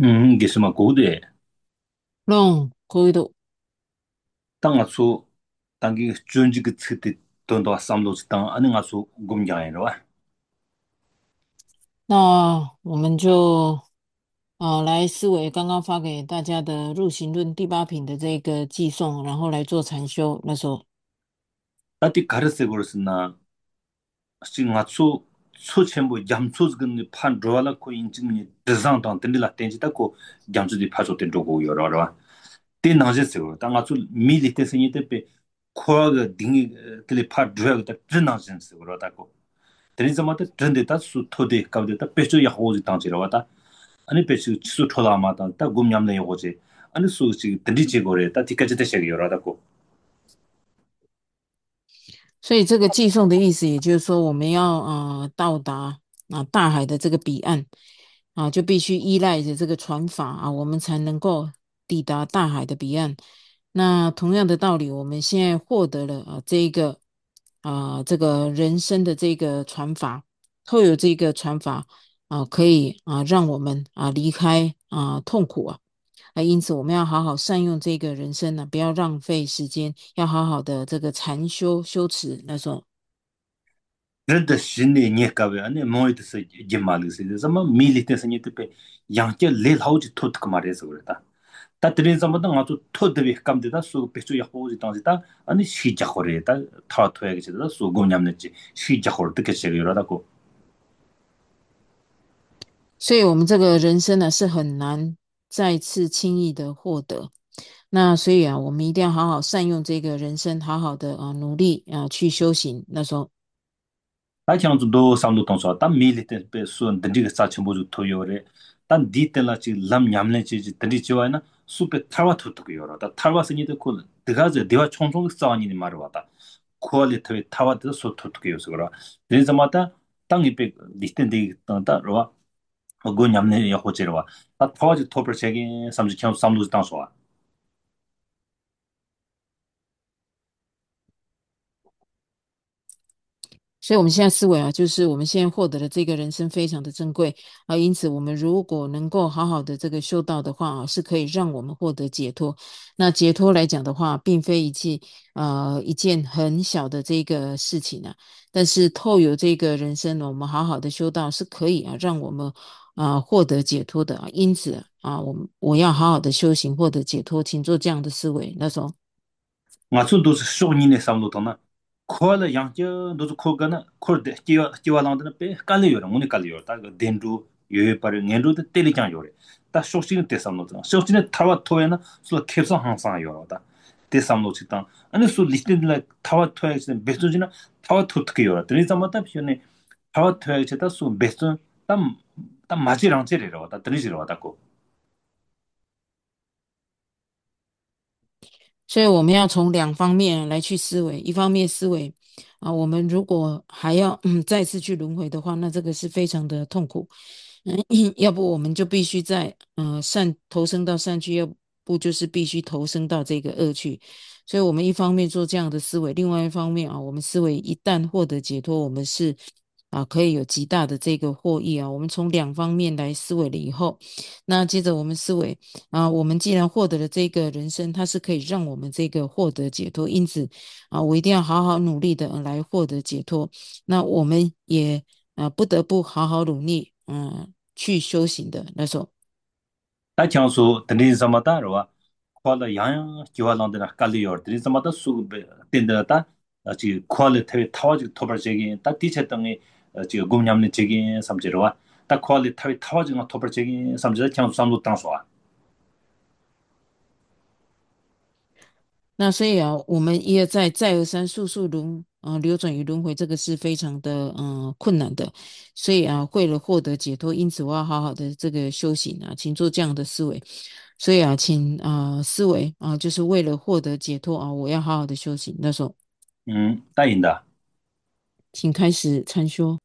이게什么고대 롱, 거기도, 땅아수 땅기 준지 그 츠티 돈도 삼로스 땅 아는 아수 곰장이로 와. 那我们就来思维刚刚发给大家的入行论第8品的这个寄送，然后来做禅修。那时候， 따티 가르세 고르스나 싱아수 수천부 잠수즈 근데 판 로알라 코 인증니 드상 땅 든딜라 땡지다 코 잠수디 파조 된 로고 요러라. 때 나제세요. 땅아수 미리테 생이테 베 코아가 딩이 틀리 파 드라가 드나젠스 그러다고. 드리자마다 드는데다 수 토데 가운데다 베조 야호지 땅지로 왔다. 아니 베시 치수 토라마다 다 곰냠내 요거지 아니 수지 드리지 고래 다 디까지 대셔 요라다고 所以这个寄送的意思，也就是说，我们要到达大海的这个彼岸就必须依赖着这个船法我们才能够抵达大海的彼岸。那同样的道理，我们现在获得了这一个这个人生的这个船法，透有这个船法可以让我们离开痛苦因此我们要好好善用这个人生呢，不要浪费时间，要好好的这个禅修修持那种。 르드 신네 니까베 아니 모이드스 지말리스 자마 밀리테스 니테페 양께 렐하우지 토트크 말해서 그랬다 다 드린 자마다 아주 토드비 감데다 수 베추 야호지 당지다 아니 시작거래다 타토야게 지다 수 곰냠냈지 시작거를 듣게 제기라다고 所以，我们这个人生呢是很难再次轻易的获得。那所以我们一定要好好善用这个人生，好好的努力去修行。那时候， 다 향도 도 삼도 동서 다 밀리테 베 수은 든지가 사침보주 토요레 단 디텔라치 람 냠네치 든지 지와나 수페 타와 토토고 요라 다 타와스니데 콜 드가제 데와 총총 싸니니 말와다 퀄리티 타와드 소 토토고 요서라 데자마타 땅이 베 리텐데 땅다 로와 고 냠네 야 호체로와 다 타와지 토퍼 체기 삼지 캬 삼도 땅소와 所以我们现在思维就是我们现在获得的这个人生非常的珍贵因此我们如果能够好好的这个修道的话是可以让我们获得解脱。那解脱来讲的话，并非一件很小的这个事情但是透有这个人生呢，我们好好的修道是可以让我们获得解脱的因此我要好好的修行获得解脱，请做这样的思维。那时候。 ngasu dos shogni samlo tona khola yangje dos khogana khorde kiwa langdana pe kale yor ngone kale yor ta dendu yoy par ngendu de tele kyang yor ta shogni te samlo tona shogni tawa toena so khepsa hangsa yor ta te samlo chitan ani so listed la tawa toya chen besujina tawa tutke yor tri zamata pshone tawa toya cheta so besun tam maji rangche re ro ta tri jiro ta ko 所以我们要从两方面来去思维，一方面思维我们如果还要再次去轮回的话，那这个是非常的痛苦。要不我们就必须在投生到善趣，要不就是必须投生到这个恶趣。所以我们一方面做这样的思维，另外一方面我们思维一旦获得解脱，我们是可以有极大的这个获益我们从两方面来思维了以后，那接着我们思维我们既然获得了这个人生，它是可以让我们这个获得解脱，因此我一定要好好努力的来获得解脱。那我们也不得不好好努力，去修行的那种。 다 장수 드린 zamata khola yang kiwa lang de kali yor 드린 zamata su tenda ta ji khola the tawa ji tobar jegi ta ti che tang ji gumnyam ne jegi samjero wa ta khola the tawa ji tobar jegi samjero kyang samlu tang so wa 那所以我们一而再，再而三，速速流转于轮回，这个是非常的困难的。所以为了获得解脱，因此我要好好的这个修行请做这样的思维。所以请思维就是为了获得解脱我要好好的修行。那时候， 答应的请开始参修。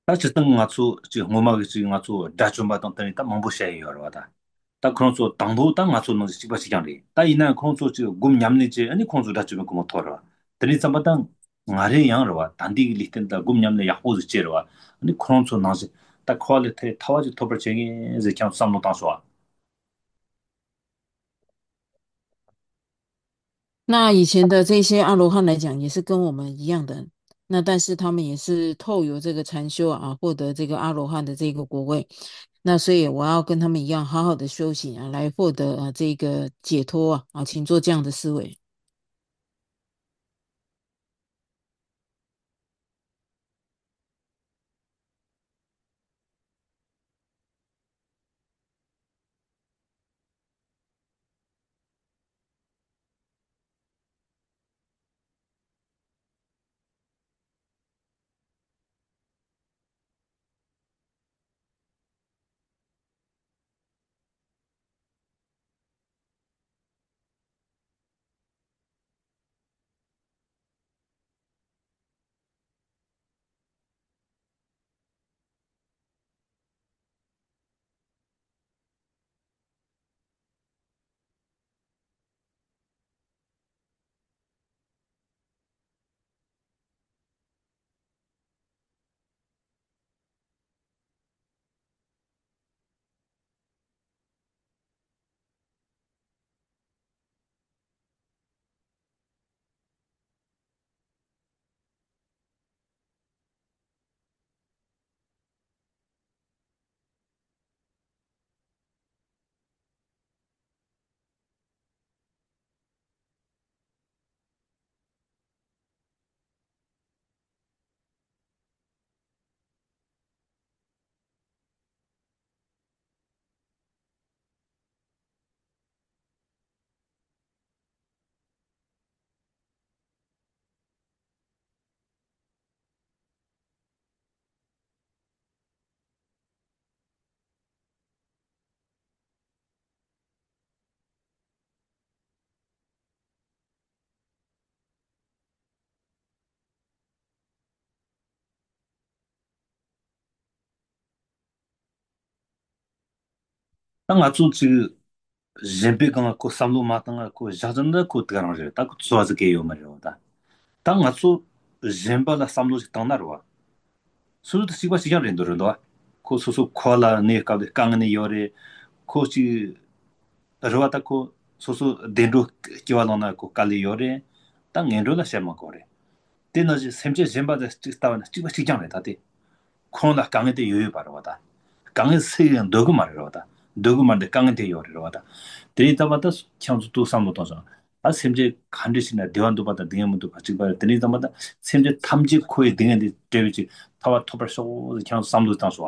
다 지금 가서 지금 뭐막 지금 가서 다좀 받던 때니 다 망보셔야 와다. 다 그런 소 당도 땅 가서 놓지 집어 시장리. 다 이날 그런 소 지금 곰 냠내지 아니 그런 소다 좀 그뭐 돌아. 들이 잠바당 나래 양으로 와. 단디 리텐다 곰 냠내 약보즈 제로 와. 아니 그런 소 나지. 다 퀄리티 타와지 토벌 쟁이 이제 그냥 삼로 당소 와. 那以前的这些阿罗汉来讲，也是跟我们一样的，那但是他们也是透由这个禅修啊，获得这个阿罗汉的这个果位。那所以我要跟他们一样，好好的修行啊，来获得这个解脱啊，请做这样的思维。 当我做这个人别刚刚过三路马当啊过下真的过得让人，但做这个有么着的。当我做人把那三路当那了，所以的习惯是讲人多人多，ko so so kola ne ka de kang ne yore ko chi ro ta ko so so dendro ki wa na ko kali yore ta ngendo la shema ko re de na ji semje jemba de sta na chi ba chi jang le ta de ko na kang de yoyo ba ro da kang se ndo gu ma ro da ndo gu ma de kang de yore ro da de ta ba ta kyang zu tu sam lo ta sa 아 semje 간데 시나 대원도 받다 등에문도 같이 봐 드니다 마다 semje 탐지 코에 등에 되지 타와 토벌 쏘 그냥 삼도 당소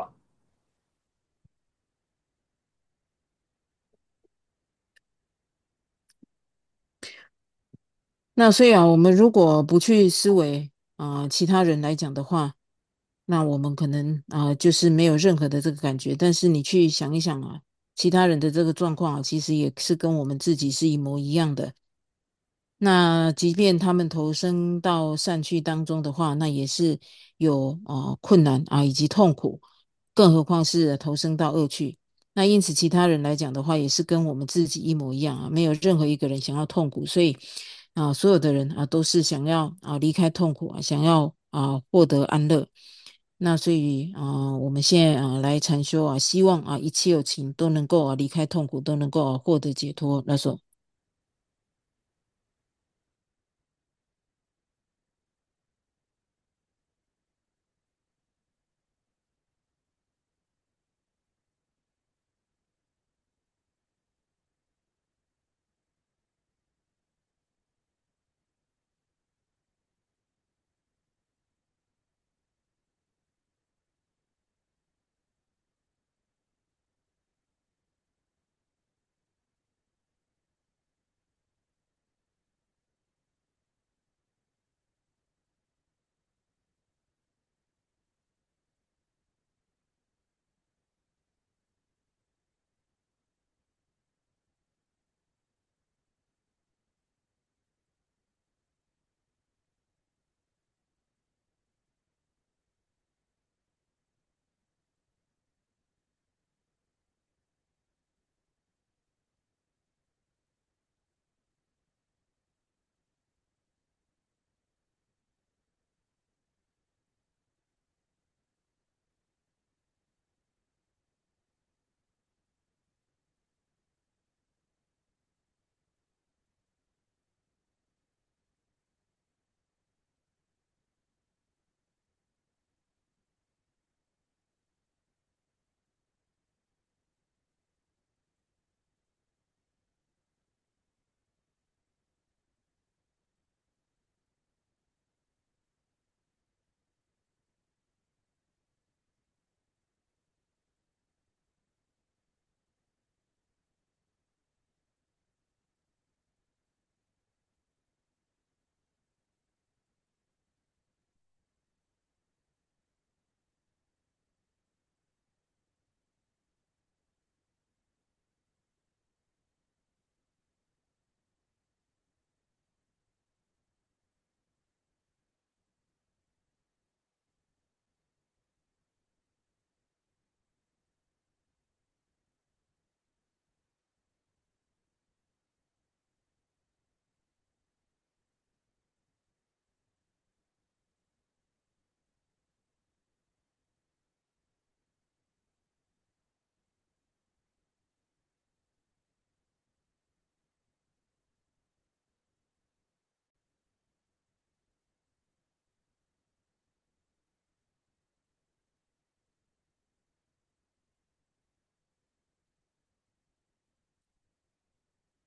那所以啊，我们如果不去思维其他人来讲的话，那我们可能就是没有任何的这个感觉。但是你去想一想啊，其他人的这个状况啊，其实也是跟我们自己是一模一样的。那即便他们投生到善趣当中的话，那也是有困难啊以及痛苦，更何况是投生到恶趣。那因此，其他人来讲的话，也是跟我们自己一模一样啊，没有任何一个人想要痛苦，所以所有的人都是想要离开痛苦啊，想要获得安乐。那所以我们现在来禅修啊，希望一切有情都能够离开痛苦，都能够获得解脱。那说。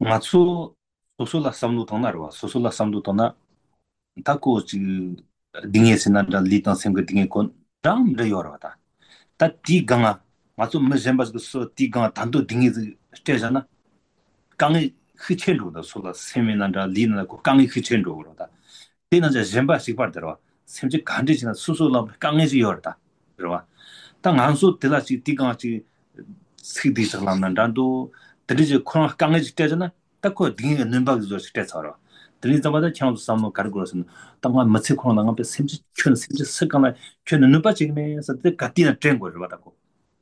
맞추 소소라 삼루 도나로 소소라 삼루 도나 타고 지 딩에스나다 리턴 생거 딩에 콘 담르 요라다 다 디강아 맞추 메젬바스 소 디강아 단도 딩이 스테잖아 강이 흐첸로다 소다 세미나다 리나고 강이 흐첸로로다 되는 저 젬바스 바르더라 샘지 간지지나 수소라 강에지 요르다 그러와 땅 안수 들라지 디강아지 스디스랑난단도 드리지 코나 강에지 때잖아 딱고 딩이 넘박이 저 스테서로 드리자마자 창수 삼모 가르고서는 땅만 멋지 코나 나가 샘지 ჩვენ 샘지 석강에 ჩვენ 넘박지면서 그 같이나 트렌 거를 받았고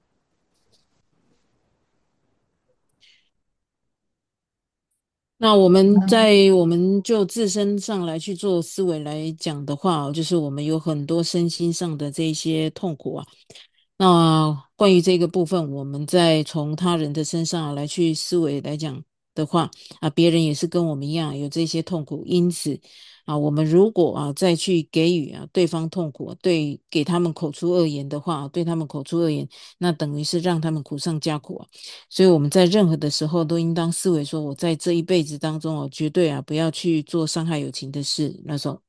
那我们就自身上来去做思维来讲的话，就是我们有很多身心上的这一些痛苦啊。那关于这个部分，我们再从他人的身上来去思维来讲的话，啊，别人也是跟我们一样有这些痛苦，因此啊，我们如果再去给予对方痛苦，给他们口出恶言的话，对他们口出恶言，那等于是让他们苦上加苦啊。所以我们在任何的时候都应当思维说，我在这一辈子当中绝对不要去做伤害友情的事。那时候，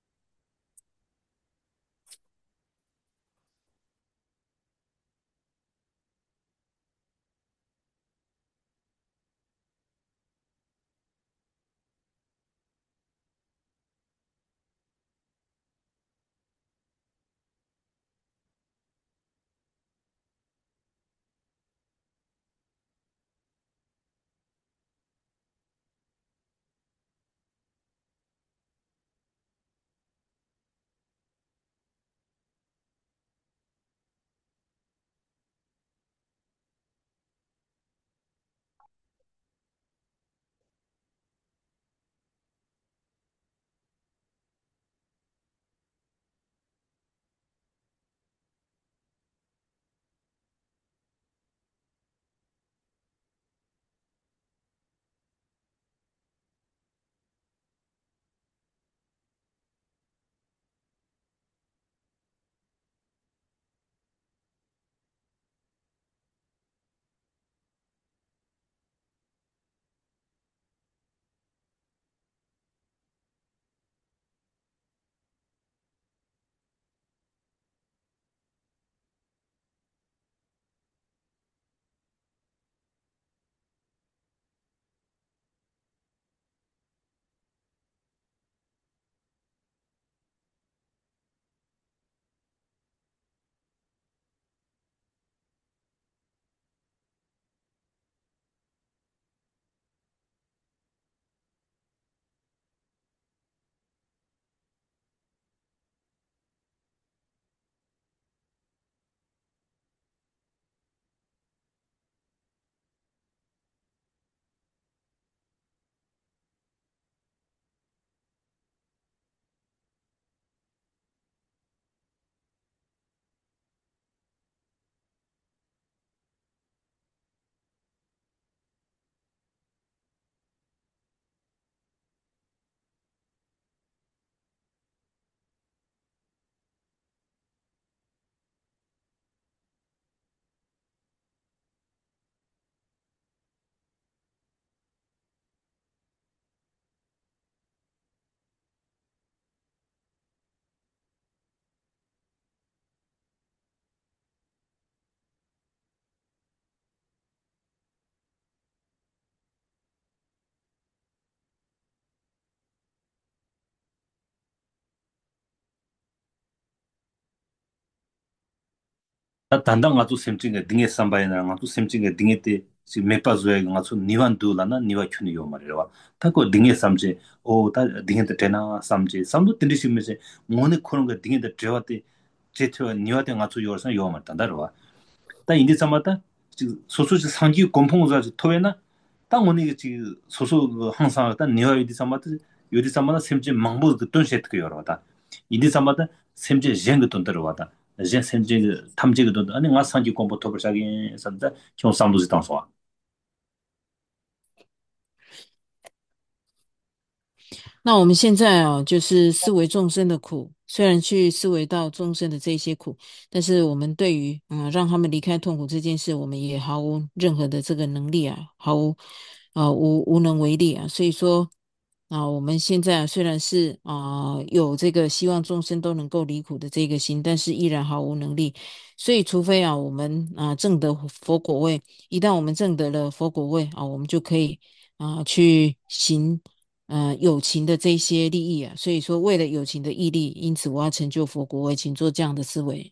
다 단단 가지고 샘징의 등에 삼바이나 가지고 샘징의 등에 때 지금 맥바즈에 가지고 니완두라나 니와 큐니요 말이야. 타고 등에 삼지 오다 등에 때 되나 삼지 삼도 들리시면서 뭐네 그런 거 등에 때 저한테 제트 니와대 가지고 요서 요 말단다로 다 인디 삼았다 소소지 상기 공통으로 토에나 땅 오늘 소소 항상 딱 니와 이디 삼았다 요디 삼았다 샘지 망보 그 돈셋 요러다 인디 삼았다 샘지 쟁그 돈 들어와다 제 샘지 탐지그 돈 아니 가 상기 공부 토버샤기 산다 좀 삼도지 당소아 那我们现在就是思维众生的苦，虽然去思维到众生的这些苦，但是我们对于让他们离开痛苦这件事，我们也毫无任何的这个能力啊，毫无无能为力啊。所以说我们现在虽然是有这个希望众生都能够离苦的这个心，但是依然毫无能力。所以除非我们证得佛果位，一旦我们证得了佛果位我们就可以去行有情的这些利益啊。所以说为了有情的毅力，因此我要成就佛果位，请做这样的思维。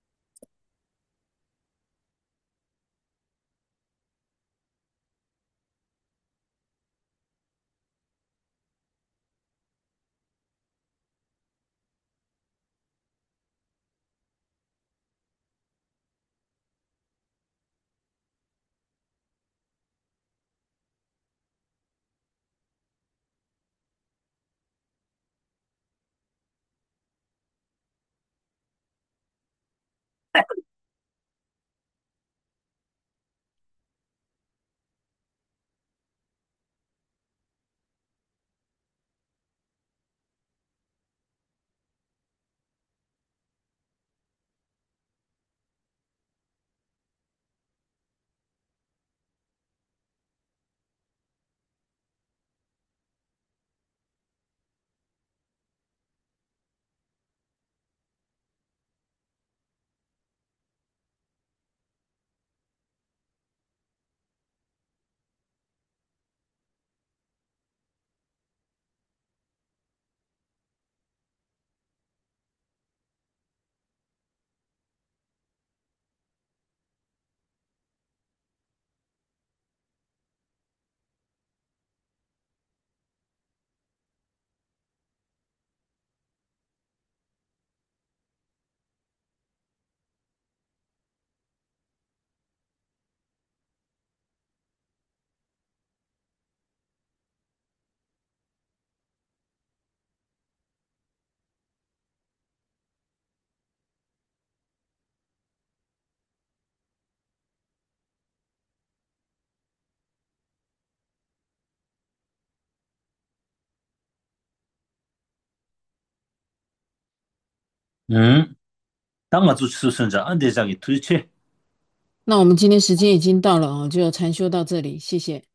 음, 땅아 주 수선자 안대장이 도대체 那我们今天时间已经到了就禅修到这里，谢谢。